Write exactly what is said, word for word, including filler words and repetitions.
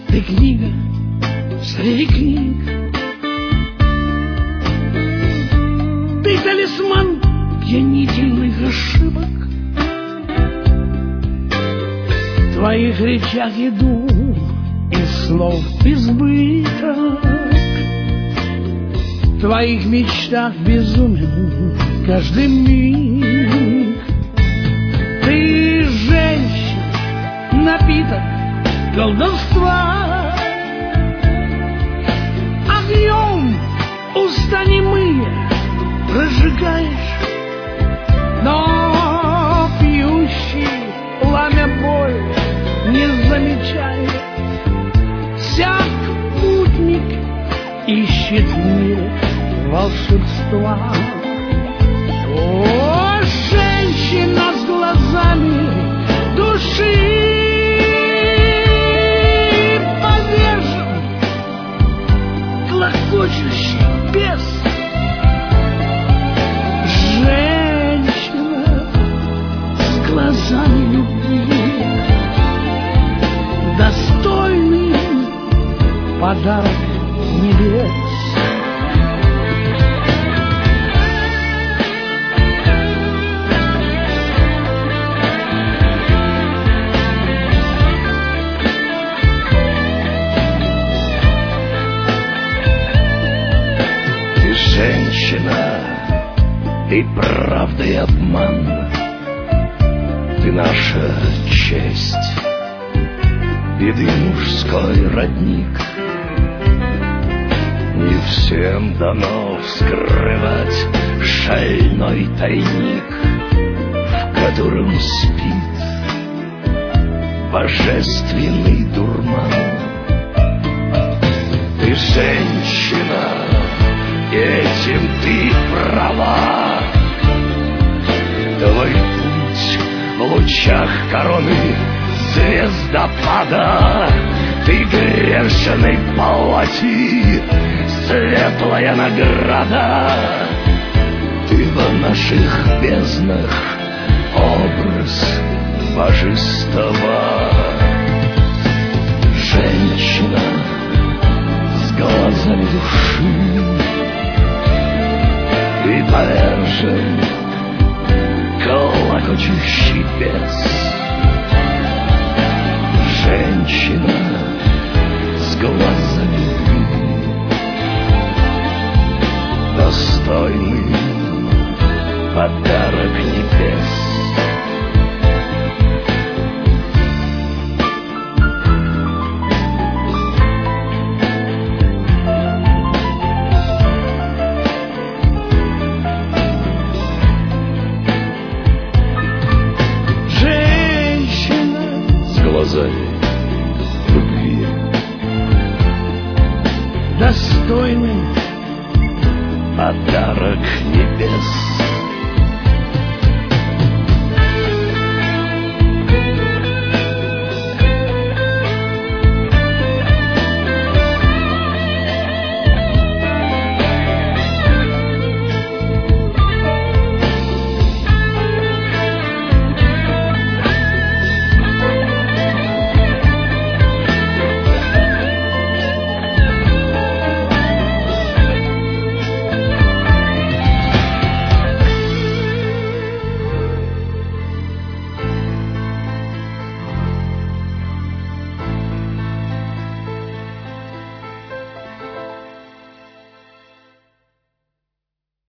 Ты книга среди книг, ты талисман пьянительных ошибок. В твоих речах еду и слов избыток, в твоих мечтах безумен каждый миг. Ты женщина, напиток колдовства, огнем уста немые прожигаешь, но пьющий пламя боль не замечает. Всяк путник ищет в мире волшебства. О, женщина с глазами души, повержен клокочущий бес. Женщина с глазами любви, достойный подарок небес. Ты женщина, ты правда и обман, ты наша честь, беды мужской родник. Не всем дано вскрывать шальной тайник, в котором спит божественный дурман. Ты женщина, этим ты права. Твой путь в лучах короны звездопада. Ты грешной плоти светлая награда. Ты в наших безднах образ божества. Женщина с глазами души, ты повержен клокочущий бес. Женщина с глазами любви, достойный подарок небес. Женщина с глазами любви, достойный подарок небес.